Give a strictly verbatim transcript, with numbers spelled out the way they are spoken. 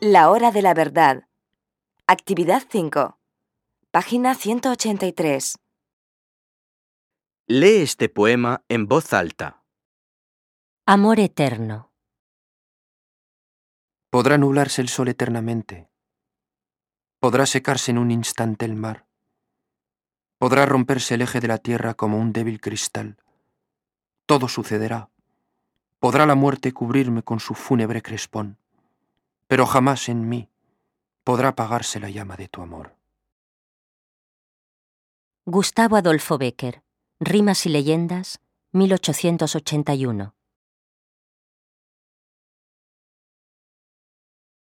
La hora de la verdad. Actividad cinco. Página ciento ochenta y tres. Lee este poema en voz alta. Amor eterno. Podrá nublarse el sol eternamente. Podrá secarse en un instante el mar. Podrá romperse el eje de la tierra como un débil cristal. Todo sucederá. Podrá la muerte cubrirme con su fúnebre crespón, pero jamás en mí podrá apagarse la llama de tu amor. Gustavo Adolfo Bécquer. Rimas y leyendas, mil ochocientos ochenta y uno.